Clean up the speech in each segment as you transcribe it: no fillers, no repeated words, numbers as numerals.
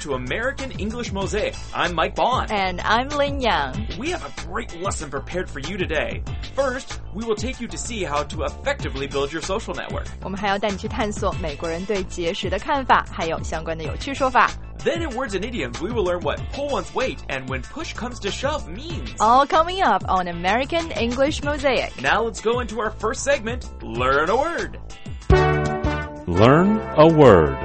to American English Mosaic. I'm Mike Bond. And I'm Lin Yang. We have a great lesson prepared for you today. First, we will take you to see how to effectively build your social network. 我们还要带你去探索美国人对节食的看法，还有相关的有趣说法。 Then in Words and Idioms, we will learn what pull one's weight and when push comes to shove means. All coming up on American English Mosaic. Now let's go into our first segment, Learn a Word. Learn a word.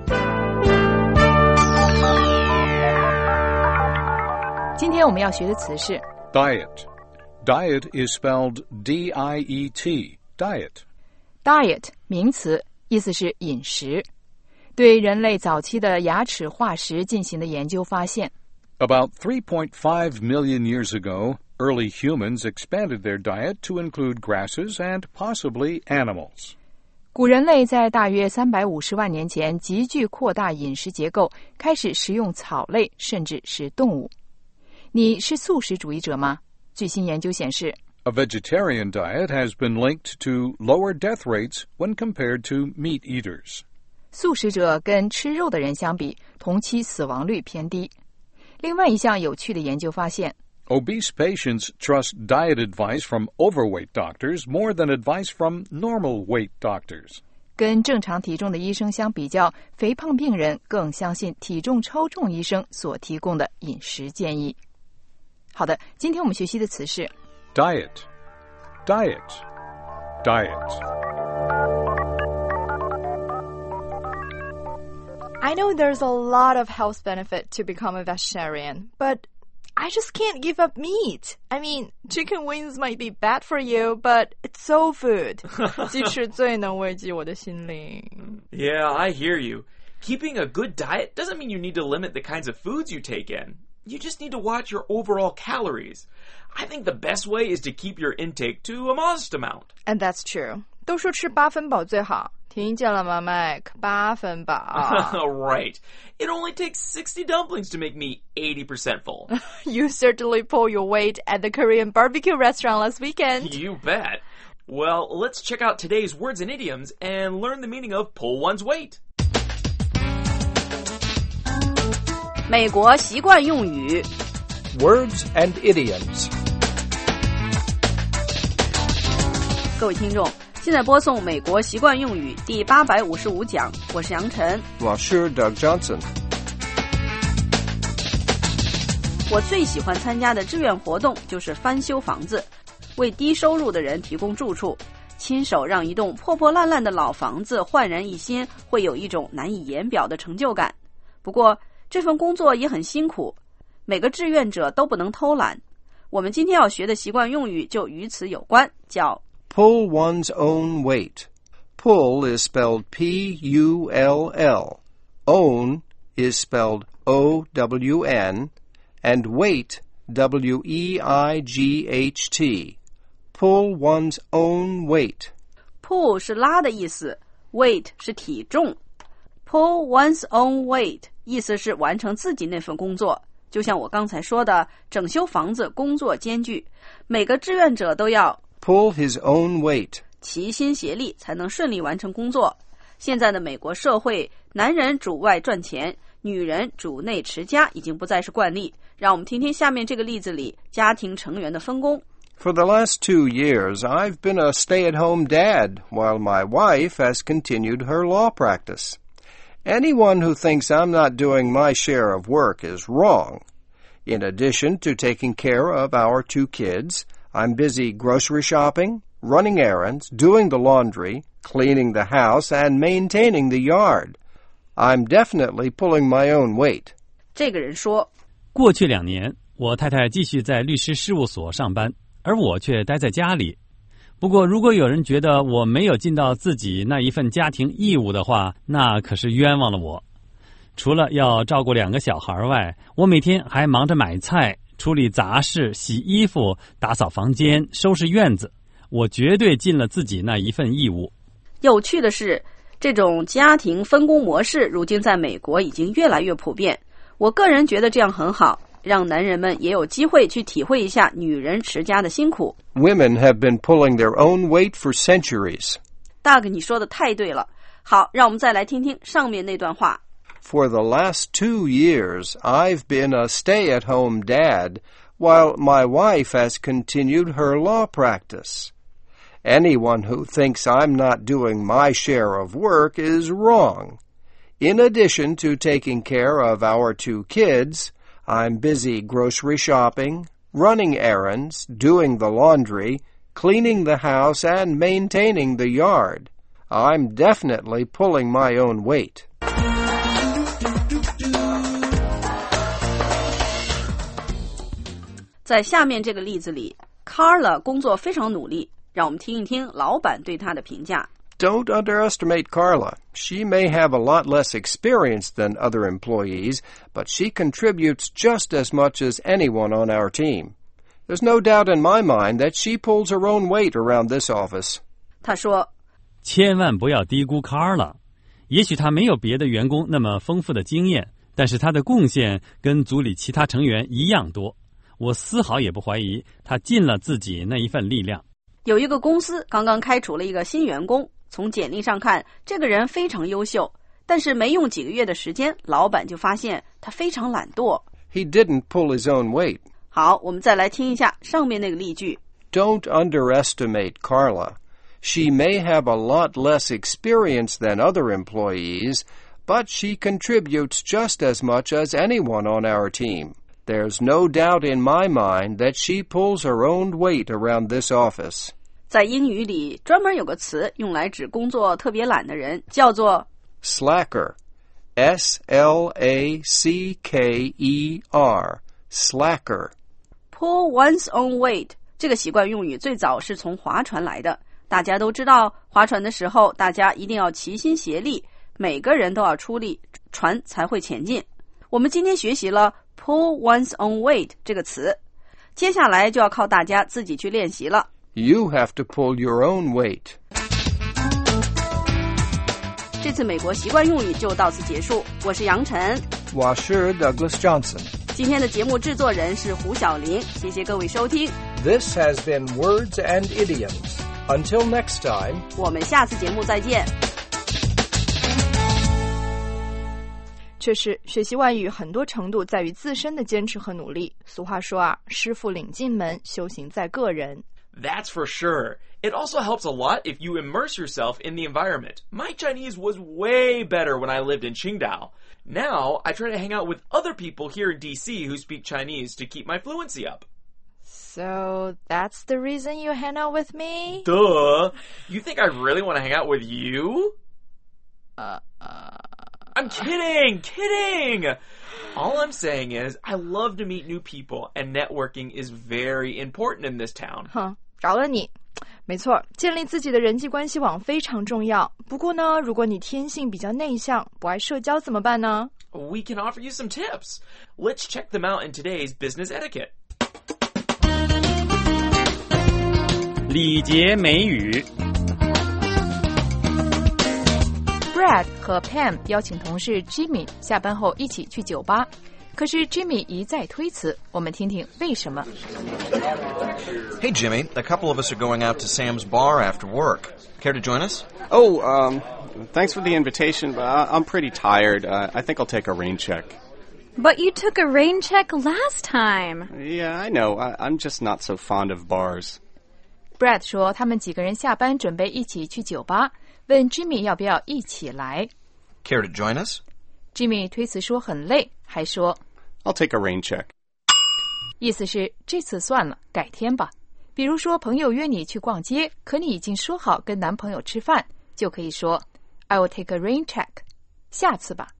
Today我们要学的词是 Diet. Diet is spelled D-I-E-T. Diet. diet 名词，意思是饮食。对人类早期的牙齿化石进行的研究发现 About 3.5 million years ago, early humans expanded their diet to include grasses and possibly animals. 古人类在大约350万年前急剧扩大饮食结构，开始食用草类，甚至是动物。你是素食主义者吗？据新研究显示 A vegetarian diet has been linked to lower death rates when compared to meat eaters. 素食者跟吃肉的人相比，同期死亡率偏低。另外一项有趣的研究发现 Obese patients trust diet advice from overweight doctors more than advice from normal weight doctors. 跟正常体重的医生相比较，肥胖病人更相信体重超重医生所提供的饮食建议。好的，今天我们学习的词是 Diet. Diet. Diet. I know there's a lot of health benefit to become a vegetarian, but I just can't give up meat. I mean, chicken wings might be bad for you, but it's soul food. 鸡翅最能慰藉我的心灵。 Yeah, I hear you. Keeping a good diet doesn't mean you need to limit the kinds of foods you take in. You just need to watch your overall calories. I think the best way is to keep your intake to a modest amount. And that's true. 都说吃8分饱最好。听见了吗 Mike? 8分饱。 Right. It only takes 60 dumplings to make me 80% full. You certainly pull your weight at the Korean barbecue restaurant last weekend. You bet. Well, let's check out today's words and idioms and learn the meaning of pull one's weight. 美国习惯用语 Words and idioms. 各位听众，现在播送美国习惯用语第855讲，我是杨晨。 我是 Doug Johnson. 我最喜欢参加的志愿活动就是翻修房子，为低收入的人提供住处，亲手让一栋破破烂烂的老房子焕然一新，会有一种难以言表的成就感。不过这份工作也很辛苦，每个志愿者都不能偷懒。我们今天要学的习惯用语就与此有关，叫 Pull one's own weight. Pull is spelled P-U-L-L. Own is spelled O-W-N. And weight, W-E-I-G-H-T. Pull one's own weight. Pull 是拉的意思， weight 是体重。Pull one's own weight 意思是完成自己那份工作。就像我刚才说的，整修房子工作艰巨，每个志愿者都要 Pull his own weight. 齐心协力才能顺利完成工作。现在的美国社会，男人主外赚钱，女人主内持家已经不再是惯例。让我们听听下面这个例子里家庭成员的分工。 For the last 2 years, I've been a stay-at-home dad, while my wife has continued her law practice. Anyone who thinks I'm not doing my share of work is wrong. In addition to taking care of our 2 kids, I'm busy grocery shopping, running errands, doing the laundry, cleaning the house, and maintaining the yard. I'm definitely pulling my own weight. 这个人说， 过去2年，我太太继续在律师事务所上班，而我却待在家里。不过如果有人觉得我没有尽到自己那一份家庭义务的话，那可是冤枉了我。除了要照顾2个小孩外，我每天还忙着买菜，处理杂事，洗衣服，打扫房间，收拾院子。我绝对尽了自己那一份义务。 有趣的是，这种家庭分工模式如今在美国已经越来越普遍。我个人觉得这样很好，让男人们也有机会去体会一下女人持家的辛苦。 Women have been pulling their own weight for centuries. 大哥，你说的太对了。好，让我们再来听听上面那段话。 For the last 2 years, I've been a stay-at-home dad, while my wife has continued her law practice. Anyone who thinks I'm not doing my share of work is wrong. In addition to taking care of our 2 kids, I'm busy grocery shopping, running errands, doing the laundry, cleaning the house, and maintaining the yard. I'm definitely pulling my own weight. 在下面这个例子里 Carla 工作非常努力，让我们听一听老板对她的评价。 Don't underestimate Carla. She may have a lot less experience than other employees, but she contributes just as much as anyone on our team. There's no doubt in my mind that she pulls her own weight around this office. 他说千万不要低估卡尔了。也许他没有别的员工那么丰富的经验，但是他的贡献跟组里其他成员一样多。我丝毫也不怀疑他尽了自己那一份力量。 有一个公司刚刚开除了一个新员工，从简历上看，这个人非常优秀，但是没用几个月的时间，老板就发现他非常懒惰。 He didn't pull his own weight. 好，我们再来听一下上面那个例句。 Don't underestimate Carla. She may have a lot less experience than other employees, but she contributes just as much as anyone on our team. There's no doubt in my mind that she pulls her own weight around this office. 在英语里专门有个词用来指工作特别懒的人，叫做 Slacker. S-L-A-C-K-E-R. Slacker. pull one's own weight 这个习惯用语最早是从划船来的。大家都知道，划船的时候大家一定要齐心协力，每个人都要出力，船才会前进。我们今天学习了 pull one's own weight 这个词，接下来就要靠大家自己去练习了。 You have to pull your own weight. 这次美国习惯用语就到此结束，我是杨晨， 我是 Douglas Johnson. 今天的节目制作人是胡小玲，谢谢各位收听， This has been Words and Idioms. Until next time. 我们下次节目再见。 确实，学习外语很多程度在于自身的坚持和努力。俗话说啊，师傅领进门，修行在个人。 That's for sure. It also helps a lot if you immerse yourself in the environment. My Chinese was way better when I lived in Qingdao. Now, I try to hang out with other people here in DC who speak Chinese to keep my fluency up. So that's the reason you hang out with me? Duh. You think I really want to hang out with you? I'm kidding. All I'm saying is I love to meet new people, and networking is very important in this town. 饶了你。没错，建立自己的人际关系网非常重要。不过呢，如果你天性比较内向，不爱社交怎么办呢？ We can offer you some tips. Let's check them out in today's business etiquette. 礼节美语。 Brad 和 Pam 邀请同事 Jimmy 下班后一起去酒吧，可是 Jimmy 一再推辞，我们听听为什么。 Hey, Jimmy, a couple of us are going out to Sam's bar after work. Care to join us? Oh, thanks for the invitation, but I'm pretty tired. I think I'll take a rain check. But you took a rain check last time. Yeah, I know. I'm just not so fond of bars. Brad 说他们几个人下班准备一起去酒吧，问 Jimmy 要不要一起来。 Care to join us? Jimmy 推辞说很累，还说 I'll take a rain check. 意思是这次算了，改天吧。比如说朋友约你去逛街，可你已经说好跟男朋友吃饭，就可以说 I will take a rain check. 下次吧。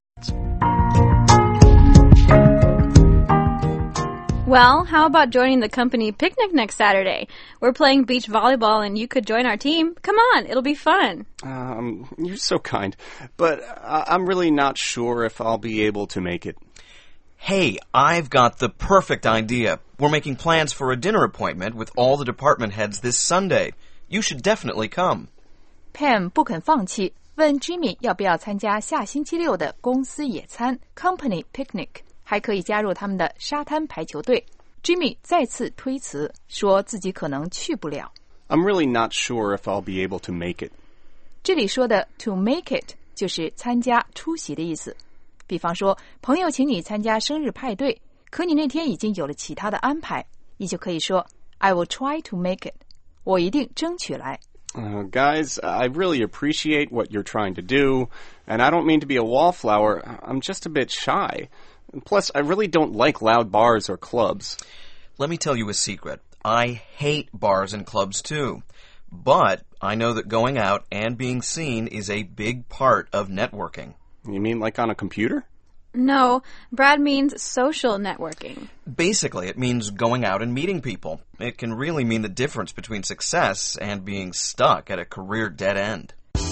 Well, how about joining the company picnic next Saturday? We're playing beach volleyball and you could join our team. Come on, it'll be fun. You're so kind, but I'm really not sure if I'll be able to make it. Hey, I've got the perfect idea. We're making plans for a dinner appointment with all the department heads this Sunday. You should definitely come. Pam 不肯放弃，问 Jimmy 要不要参加下星期六的公司野餐 company picnic， 还可以加入他们的沙滩排球队。Jimmy 再次推辞，说自己可能去不了。 I'm really not sure if I'll be able to make it. 这里说的 to make it 就是参加出席的意思。 比方说，朋友请你参加生日派对，可你那天已经有了其他的安排，你就可以说 I will try to make it. 我一定争取来。 Guys, I really appreciate what you're trying to do, and I don't mean to be a wallflower. I'm just a bit shy. Plus, I really don't like loud bars or clubs. Let me tell you a secret. I hate bars and clubs too. But I know that going out and being seen is a big part of networking. You mean like on a computer? No, Brad means social networking. Basically, it means going out and meeting people. It can really mean the difference between success and being stuck at a career dead end.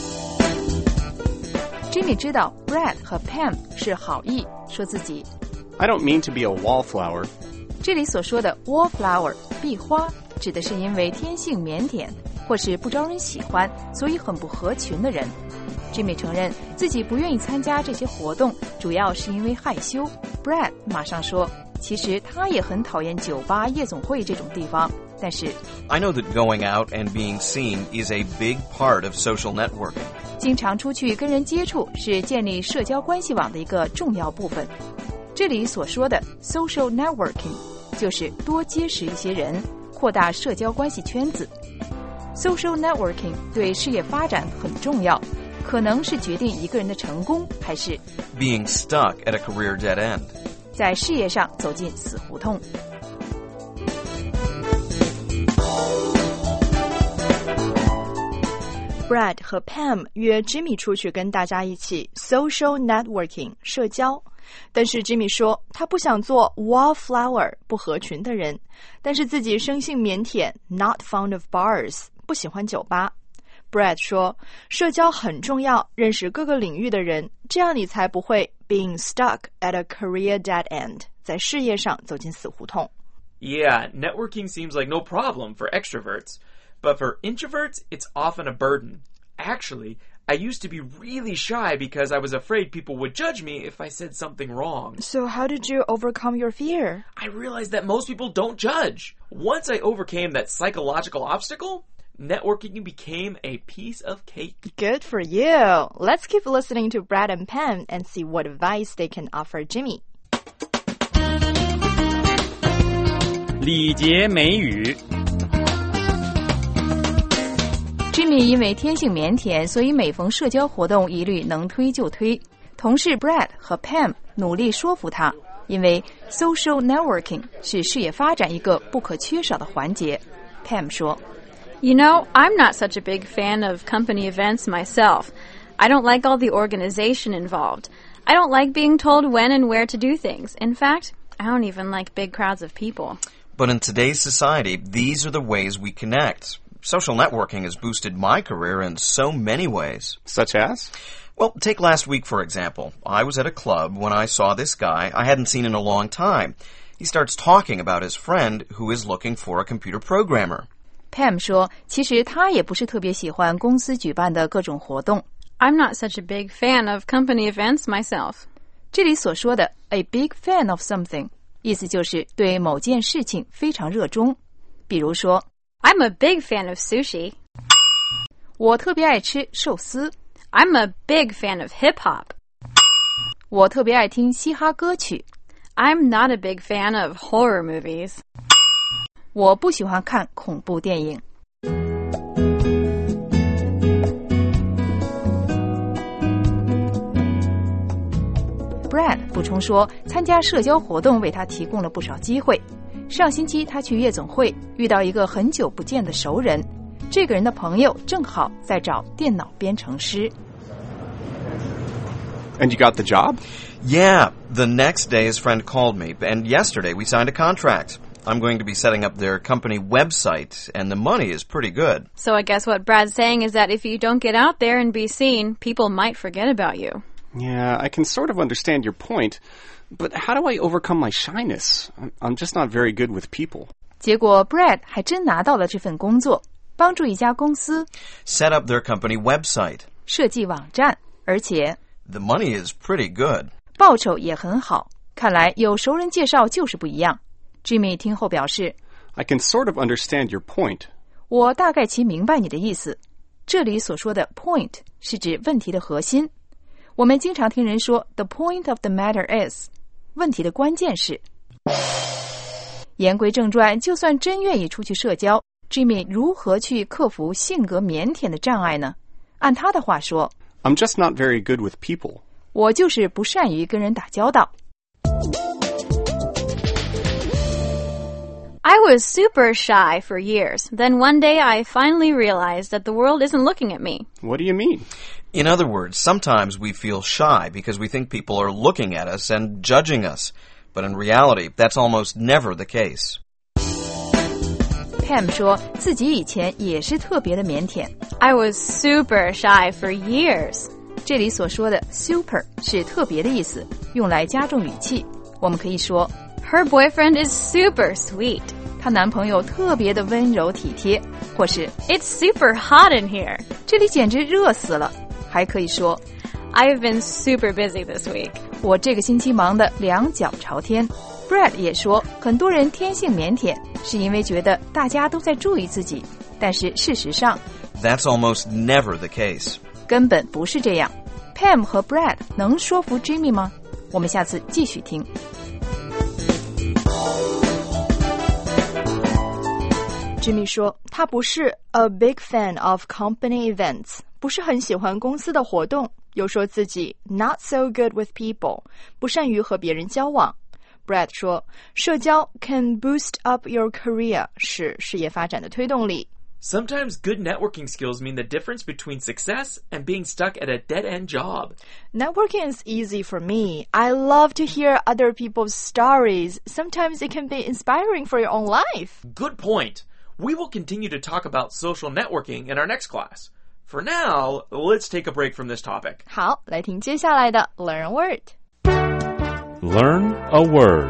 Jimmy 知道 Brad 和 Pam 是好意，说自己 I don't mean to be a wallflower. 这里所说的 wallflower 壁花，指的是因为天性腼腆或是不招人喜欢，所以很不合群的人。Jimmy 承认自己不愿意参加这些活动，主要是因为害羞。Brad 马上说，其实他也很讨厌酒吧、夜总会这种地方，但是 I know that going out and being seen is a big part of social networking. 经常出去跟人接触是建立社交关系网的一个重要部分。这里所说的 social networking 就是多结识一些人，扩大社交关系圈子。Social networking 对事业发展很重要，可能是决定一个人的成功，还是 being stuck at a career dead end. 在事业上走进死胡同。 Brad 和 Pam 约 Jimmy 出去跟大家一起 social networking 社交，但是 Jimmy 说他不想做 wallflower 不合群的人，但是自己生性腼腆 not fond of bars 不喜欢酒吧。Brad 说社交很重要，认识各个领域的人，这样你才不会 being stuck at a career dead end 在事业上走进死胡同。 Yeah, networking seems like no problem for extroverts. But for introverts, it's often a burden. Actually, I used to be really shy because I was afraid people would judge me if I said something wrong. So how did you overcome your fear? I realized that most people don't judge. Once I overcame that psychological obstacle, networking became a piece of cake. Good for you. Let's keep listening to Brad and Pam and see what advice they can offer Jimmy. 礼节美语。 Jimmy 因为天性腼腆，所以每逢社交活动一律能推就推。同事 Brad 和 Pam 努力说服他，因为 social networking 是事业发展一个不可缺少的环节。Pam 说 You know, I'm not such a big fan of company events myself. I don't like all the organization involved. I don't like being told when and where to do things. In fact, I don't even like big crowds of people. But in today's society, these are the ways we connect. Social networking has boosted my career in so many ways. Such as? Well, take last week, for example. I was at a club when I saw this guy I hadn't seen in a long time. He starts talking about his friend who is looking for a computer programmer. Pam 说其实他也不是特别喜欢公司举办的各种活动。 I'm not such a big fan of company events myself. 这里所说的 a big fan of something 意思就是对某件事情非常热衷。比如说 I'm a big fan of sushi. 我特别爱吃寿司。 I'm a big fan of hip-hop. 我特别爱听嘻哈歌曲。 I'm not a big fan of horror movies. 我不喜欢看恐怖电影。Brad 补充说，参加社交活动为他提供了不少机会。上星期他去夜总会，遇到一个很久不见的熟人，这个人的朋友正好在找电脑编程师。 And you got the job? Yeah, the next day his friend called me, and yesterday we signed a contract. I'm going to be setting up their company website, and the money is pretty good. So I guess what Brad's saying is that if you don't get out there and be seen, people might forget about you. Yeah, I can sort of understand your point, but how do I overcome my shyness? I'm just not very good with people. 结果 Brad 还真拿到了这份工作，帮助一家公司 Set up their company website. 设计网站，而且 The money is pretty good. 报酬也很好。看来有熟人介绍就是不一样。Jimmy 听后表示 I can sort of understand your point. 我大概其明白你的意思。这里所说的 point 是指问题的核心。 我们经常听人说 The point of the matter is 问题的关键是。言归正传，就算真愿意出去社交， Jimmy 如何去克服性格腼腆的障碍呢？按他的话说， I'm just not very good with people. 我就是不善于跟人打交道。 I was super shy for years. Then one day I finally realized that the world isn't looking at me. What do you mean? In other words, sometimes we feel shy because we think people are looking at us and judging us. But in reality, that's almost never the case. Pam 说自己以前也是特别的腼腆。 I was super shy for years. 这里所说的 super 是特别的意思，用来加重语气。我们可以说 Her boyfriend is super sweet. 她男朋友特别的温柔体贴，或是 It's super hot in here. 这里简直热死了。还可以说 I've been super busy this week. 我这个星期忙得两脚朝天。Brad 也说，很多人天性腼腆，是因为觉得大家都在注意自己，但是事实上 That's almost never the case. 根本不是这样。Pam 和 Brad 能说服 Jimmy 吗？我们下次继续听。 Jimmy 说他不是 a big fan of company events， 不是很喜欢公司的活动，又说自己 not so good with people， 不善于和别人交往。Brad 说社交 can boost up your career， 是事业发展的推动力。 Sometimes good networking skills mean the difference between success and being stuck at a dead-end job. Networking is easy for me. I love to hear other people's stories. Sometimes it can be inspiring for your own life. Good point. We will continue to talk about social networking in our next class. For now, let's take a break from this topic. 好，来听接下来的 Learn a Word. Learn a word.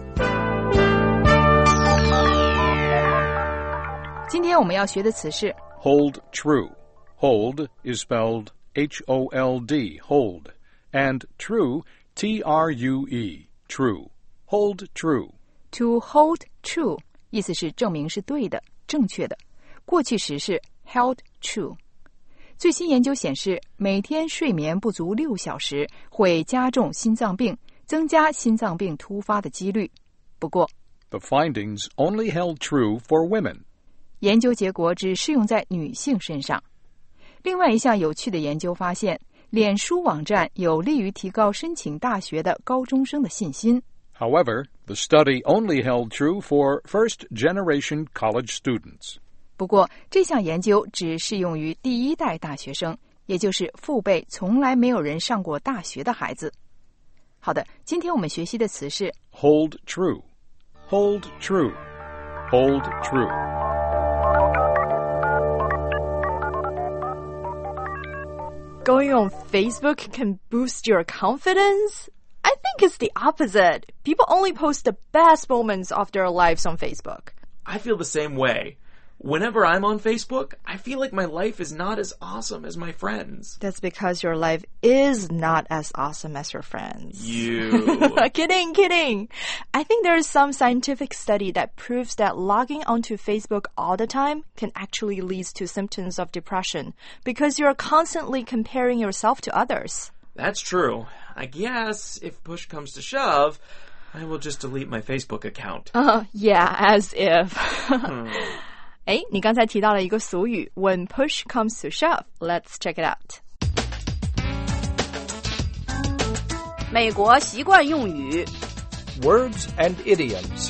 今天我们要学的词是 Hold true. Hold is spelled H-O-L-D, hold. And true, T-R-U-E, true. Hold true. to hold true， 意思是证明是对的、正确的。过去时是 held true。最新研究显示，每天睡眠不足6小时会加重心脏病，增加心脏病突发的几率。不过 The findings only held true for women. 研究结果只适用在女性身上。另外一项有趣的研究发现，脸书网站有利于提高申请大学的高中生的信心。 However, the study only held true for first-generation college students. 不过，这项研究只适用于第一代大学生，也就是父辈从来没有人上过大学的孩子。好的，今天我们学习的词是 Hold true. Hold true. Hold true. Going on Facebook can boost your confidence? I think it's the opposite. People only post the best moments of their lives on Facebook. I feel the same way. Whenever I'm on Facebook, I feel like my life is not as awesome as my friends. That's because your life is not as awesome as your friends. You. Kidding. I think there is some scientific study that proves that logging onto Facebook all the time can actually lead to symptoms of depression because you're constantly comparing yourself to others. That's true. I guess if push comes to shove, I will just delete my Facebook account. Yeah, as if. 哎，你刚才提到了一个俗语 When push comes to shove. Let's check it out. 美国习惯用语 Words and idioms.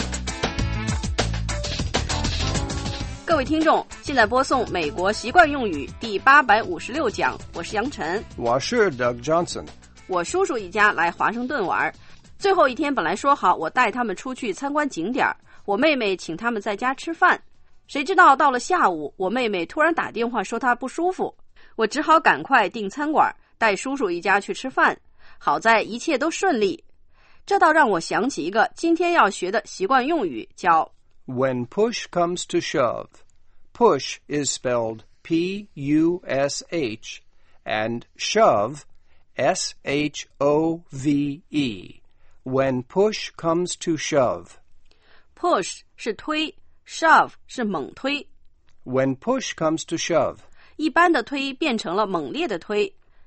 各位听众，现在播送美国习惯用语第856讲，我是杨晨， 我是 Doug Johnson. 我叔叔一家来华盛顿玩，最后一天本来说好我带他们出去参观景点，我妹妹请他们在家吃饭，谁知道到了下午，我妹妹突然打电话说她不舒服，我只好赶快订餐馆带叔叔一家去吃饭，好在一切都顺利。这倒让我想起一个今天要学的习惯用语，叫 When push comes to shove. Push is spelled P-U-S-H and shove S-H-O-V-E. When push comes to shove. Push 是推， shove 是猛推。 When push comes to shove. 一般的推变成了猛烈的推，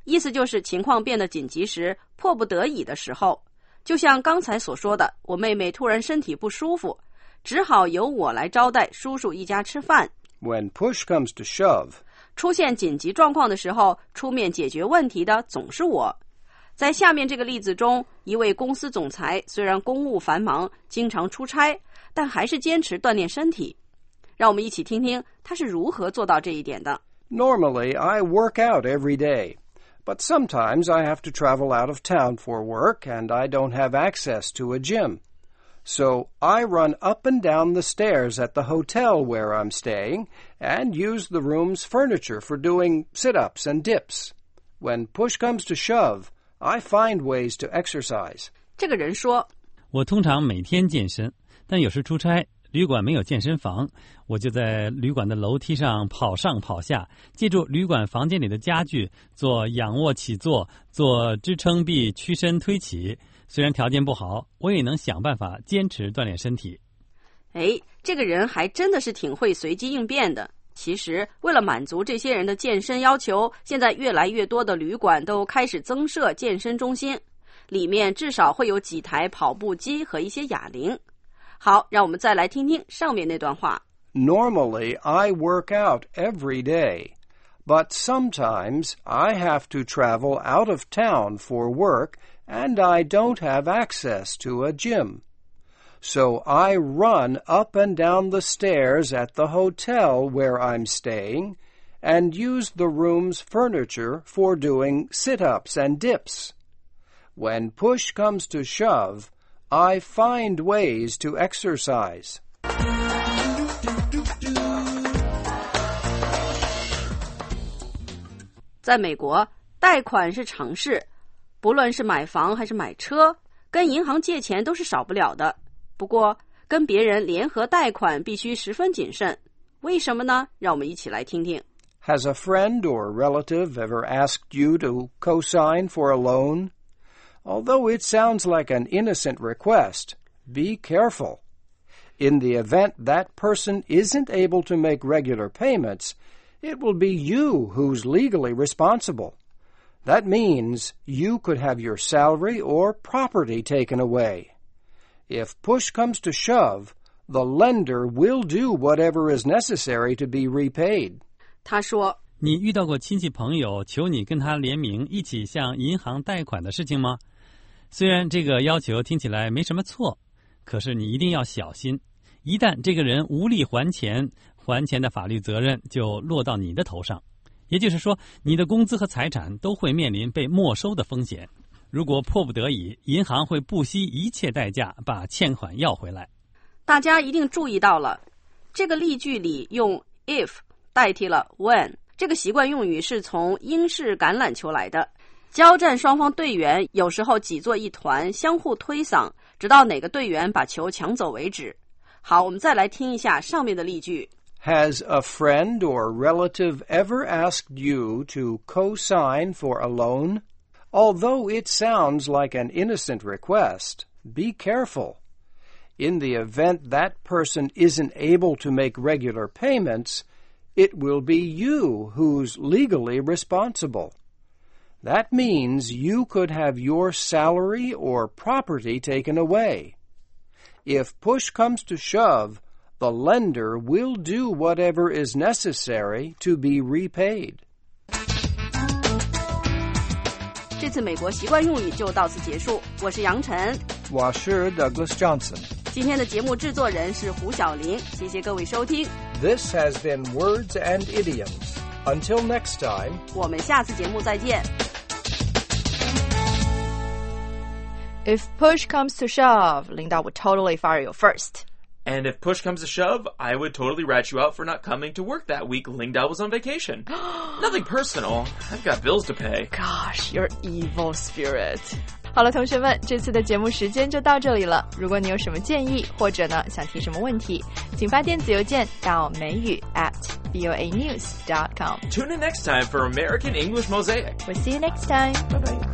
意思就是情况变得紧急时，迫不得已的时候。就像刚才所说的，我妹妹突然身体不舒服，只好由我来招待叔叔一家吃饭。 When push comes to shove, 出现紧急状况的时候，出面解决问题的总是我。在下面这个例子中，一位公司总裁虽然公务繁忙，经常出差，但还是坚持锻炼身体。让我们一起听听他是如何做到这一点的。 Normally, I work out every day, but sometimes I have to travel out of town for work and I don't have access to a gym. So I run up and down the stairs at the hotel where I'm staying and use the room's furniture for doing sit-ups and dips. When push comes to shove, I find ways to exercise. 这个人说， 我通常每天健身，但有时出差，旅馆没有健身房，我就在旅馆的楼梯上跑上跑下，借助旅馆房间里的家具做仰卧起坐，做支撑臂屈伸推起。虽然条件不好，我也能想办法坚持锻炼身体。 这个人还真的是挺会随机应变的。其实为了满足这些人的健身要求，现在越来越多的旅馆都开始增设健身中心，里面至少会有几台跑步机和一些哑铃。好，让我们再来听听上面那段话。 Normally, I work out every day, but sometimes I have to travel out of town for work and I don't have access to a gym. So I run up and down the stairs at the hotel where I'm staying and use the room's furniture for doing sit-ups and dips. When push comes to shove, I find ways to exercise. 在美国，贷款是常事，不论是买房还是买车，跟银行借钱都是少不了的。不过，跟别人联合贷款必须十分谨慎。为什么呢？让我们一起来听听。 Has a friend or relative ever asked you to co-sign for a loan? Although it sounds like an innocent request, be careful. In the event that person isn't able to make regular payments, it will be you who's legally responsible. That means you could have your salary or property taken away. If push comes to shove, the lender will do whatever is necessary to be repaid. 他说， 你遇到过亲戚朋友求你跟他联名一起向银行贷款的事情吗？虽然这个要求听起来没什么错，可是你一定要小心，一旦这个人无力还钱，还钱的法律责任就落到你的头上。也就是说，你的工资和财产都会面临被没收的风险。如果迫不得已，银行会不惜一切代价把欠款要回来。 大家一定注意到了，这个例句里用 if 代替了 when， 这个习惯用语是从英式橄榄球来的。交战双方队员有时候挤作一团，相互推搡，直到哪个队员把球抢走为止。好，我们再来听一下上面的例句。 Has a friend or relative ever asked you to co-sign for a loan? Although it sounds like an innocent request, be careful. In the event that person isn't able to make regular payments, it will be you who's legally responsible. That means you could have your salary or property taken away. If push comes to shove, the lender will do whatever is necessary to be repaid. 这次美国习惯用语就到此结束。我是杨晨， 我是 Douglas Johnson。 今天的节目制作人是胡小玲，谢谢各位收听。 This has been Words and Idioms. Until next time, 我们下次节目再见。 If push comes to shove, 领导 would totally fire you first. And if push comes to shove, I would totally rat you out for not coming to work that week. Ling Dao was on vacation. Nothing personal. I've got bills to pay. Gosh, your evil spirit. 好了，同学们，这次的节目时间就到这里了。如果你有什么建议，或者呢想提什么问题，请发电子邮件到美语@voanews.com. Tune in next time for American English Mosaic. We'll see you next time. Bye-bye.